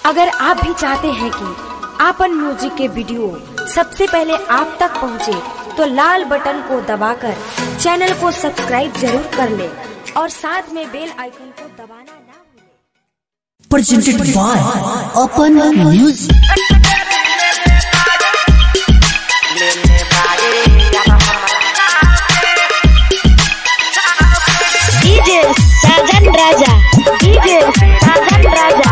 अगर आप भी चाहते हैं कि आपन म्यूजिक के वीडियो सबसे पहले आप तक पहुंचे, तो लाल बटन को दबाकर चैनल को सब्सक्राइब जरूर कर ले और साथ में बेल आइकन को दबाना ना भूलें। Presented by Open Music। DJ Sajan Raja, DJ Sajan Raja.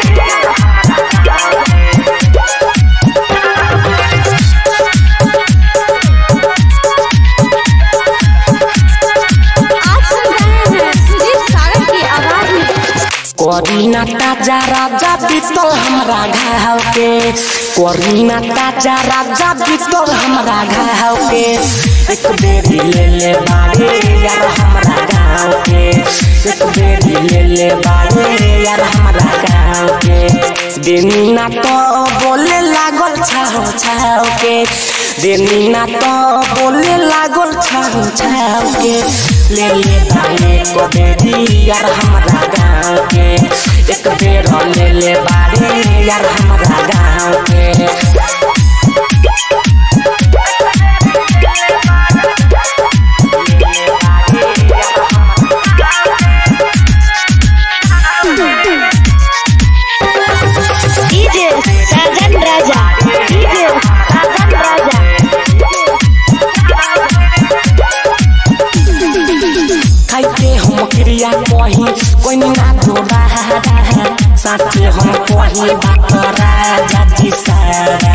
कोरीना ताजा राजा बीतल हमरा घाव के, कोरीना ताजा राजा बीतल हमरा घाव के। एक बेरी ले ले बारे यार हमरा गाँव के, एक बेरी ले ले बारे यार हमरा गाँव के। दिना तो बोले लागल छाव छाव के, दिना तो बोले लागल छाव छाव के। ले ले बारे को बेरी यार हमरा गाँव के, एक बेर ले ले बारे यार हमरा गाँव के। DJ Sajan Raja, DJ Sajan Raja. खाइते हम क्रिया कही कोई ना धोरा, साथे हम कही बात राजा जी सारा।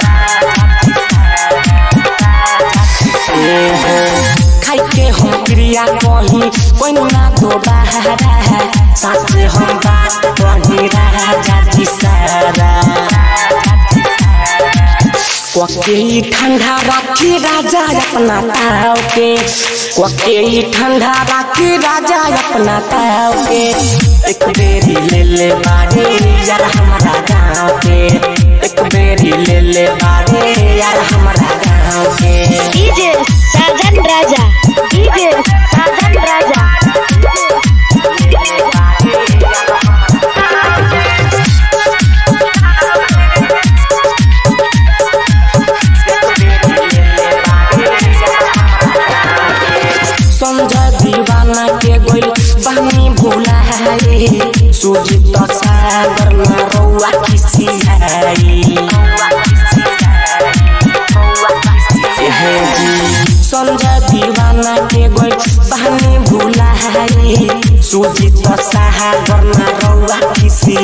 खाइते हम क्रिया कही कोई ना धोरा, साथे हम बात कही राजा जी सारा। कोके ठंडा राखी राजा अपना ताव के, कोके ठंडा राखी राजा अपना ताव के। एक बेरी ले ले बारे यार हमारा गाँव के, एक बेरी ले ले बारे यार हमारा गाँव के। DJ Sajan Raja, DJ Sajan Raja. संजय दीवाना के गोल बहनी भूला है, सुजीत सागर में रौआ किसी है। संजय दीवाना के गोल बहनी भूला है, सुजीत सागर में रौआ किसी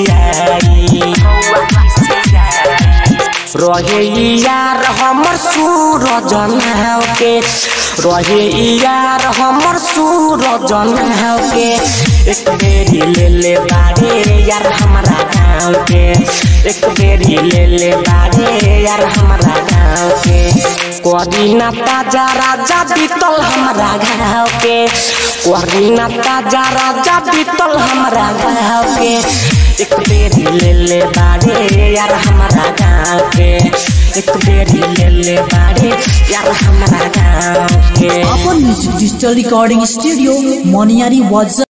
रहे यार हमर सूरज नाव के, रहे यार हमर सूरज नाव के। एक बेरी ले ले बारे यार हमारा गाँव के, एक बेरी ले ले बारे यार हमारा गाँव के। कोरीना ताजा राजा बीतल हमरा गाँव के, कोरीना ताजा राजा बीतल हमरा गाँव के। एक बेरी ले ले बारे यार हमारा गाँव के, एक बेरी ले ले बारे यार हमारा गाँव के। Open Music Digital Recording Studio, Moniari Waza।